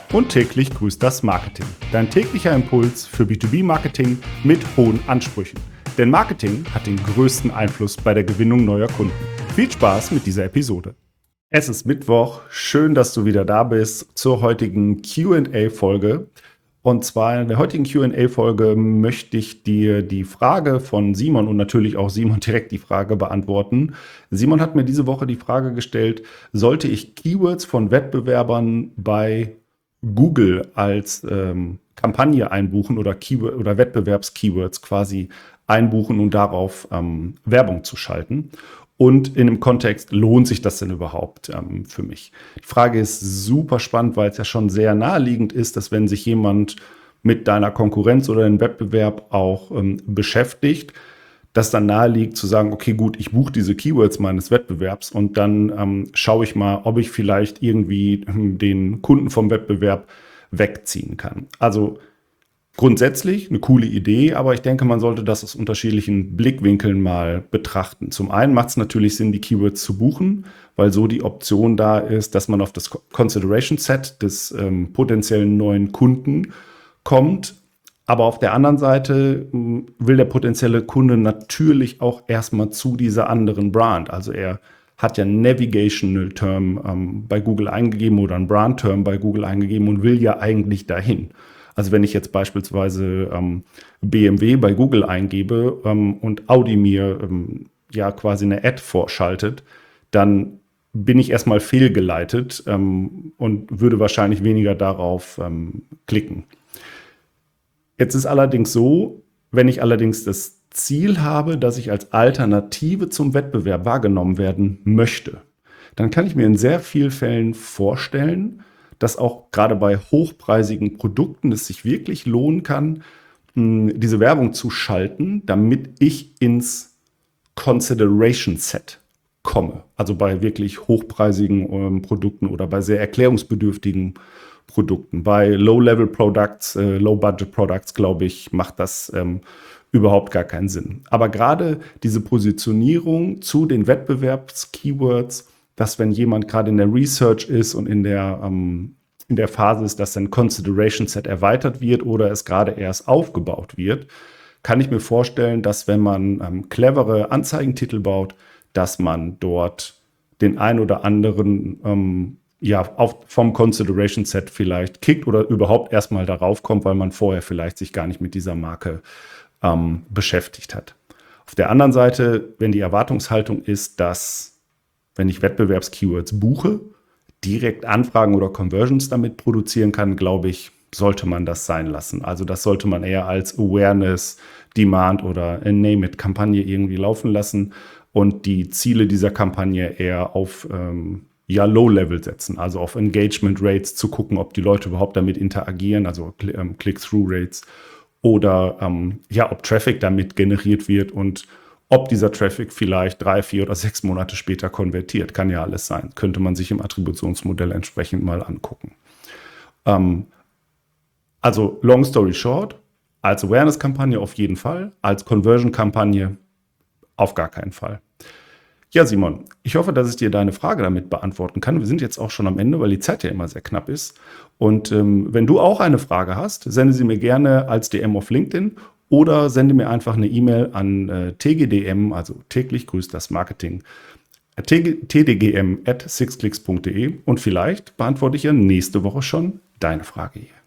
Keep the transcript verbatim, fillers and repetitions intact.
Und täglich grüßt das Marketing. Dein täglicher Impuls für B zwei B-Marketing mit hohen Ansprüchen. Denn Marketing hat den größten Einfluss bei der Gewinnung neuer Kunden. Viel Spaß mit dieser Episode. Es ist Mittwoch. Schön, dass du wieder da bist zur heutigen Q und A-Folge. Und zwar in der heutigen Q und A-Folge möchte ich dir die Frage von Simon und natürlich auch Simon direkt die Frage beantworten. Simon hat mir diese Woche die Frage gestellt, sollte ich Keywords von Wettbewerbern bei Google als ähm, Kampagne einbuchen oder, Keyword- oder Wettbewerbs-Keywords quasi einbuchen und darauf ähm, Werbung zu schalten? Und in dem Kontext, lohnt sich das denn überhaupt ähm, für mich? Die Frage ist super spannend, weil es ja schon sehr naheliegend ist, dass wenn sich jemand mit deiner Konkurrenz oder dem Wettbewerb auch ähm, beschäftigt, dass dann naheliegt zu sagen, okay, gut, ich buche diese Keywords meines Wettbewerbs und dann ähm, schaue ich mal, ob ich vielleicht irgendwie ähm, den Kunden vom Wettbewerb wegziehen kann. Also grundsätzlich eine coole Idee, aber ich denke, man sollte das aus unterschiedlichen Blickwinkeln mal betrachten. Zum einen macht es natürlich Sinn, die Keywords zu buchen, weil so die Option da ist, dass man auf das Consideration Set des ähm, potenziellen neuen Kunden kommt. Aber auf der anderen Seite mh, will der potenzielle Kunde natürlich auch erstmal zu dieser anderen Brand. Also er hat ja einen Navigational Term ähm, bei Google eingegeben oder einen Brand Term bei Google eingegeben und will ja eigentlich dahin. Also wenn ich jetzt beispielsweise ähm, B M W bei Google eingebe ähm, und Audi mir ähm, ja quasi eine Ad vorschaltet, dann bin ich erstmal fehlgeleitet ähm, und würde wahrscheinlich weniger darauf ähm, klicken. Jetzt ist allerdings so, wenn ich allerdings das Ziel habe, dass ich als Alternative zum Wettbewerb wahrgenommen werden möchte, dann kann ich mir in sehr vielen Fällen vorstellen, dass auch gerade bei hochpreisigen Produkten es sich wirklich lohnen kann, mh, diese Werbung zu schalten, damit ich ins Consideration Set komme. Also bei wirklich hochpreisigen ähm, Produkten oder bei sehr erklärungsbedürftigen Produkten. Bei Low-Level-Products, äh, Low-Budget-Products, glaube ich, macht das ähm, überhaupt gar keinen Sinn. Aber gerade diese Positionierung zu den Wettbewerbs-Keywords, dass wenn jemand gerade in der Research ist und in der, ähm, in der Phase ist, dass sein Consideration Set erweitert wird oder es gerade erst aufgebaut wird, kann ich mir vorstellen, dass wenn man ähm, clevere Anzeigentitel baut, dass man dort den ein oder anderen ähm, ja, auf, vom Consideration Set vielleicht kickt oder überhaupt erstmal darauf kommt, weil man vorher vielleicht sich gar nicht mit dieser Marke ähm, beschäftigt hat. Auf der anderen Seite, wenn die Erwartungshaltung ist, dass wenn ich Wettbewerbskeywords buche, direkt Anfragen oder Conversions damit produzieren kann, glaube ich, sollte man das sein lassen. Also das sollte man eher als Awareness, Demand oder Name-it-Kampagne irgendwie laufen lassen und die Ziele dieser Kampagne eher auf ähm, ja, Low-Level setzen, also auf Engagement-Rates zu gucken, ob die Leute überhaupt damit interagieren, also ähm, Click-Through-Rates oder ähm, ja, ob Traffic damit generiert wird und ob dieser Traffic vielleicht drei, vier oder sechs Monate später konvertiert. Kann ja alles sein. Könnte man sich im Attributionsmodell entsprechend mal angucken. Ähm, also long story short, als Awareness-Kampagne auf jeden Fall, als Conversion-Kampagne auf gar keinen Fall. Ja, Simon, ich hoffe, dass ich dir deine Frage damit beantworten kann. Wir sind jetzt auch schon am Ende, weil die Zeit ja immer sehr knapp ist. Und ähm, wenn du auch eine Frage hast, sende sie mir gerne als D M auf LinkedIn oder sende mir einfach eine E-Mail an äh, T G D M, also täglich grüßt das Marketing, t d g m at six clicks punkt d e und vielleicht beantworte ich ja nächste Woche schon deine Frage hier.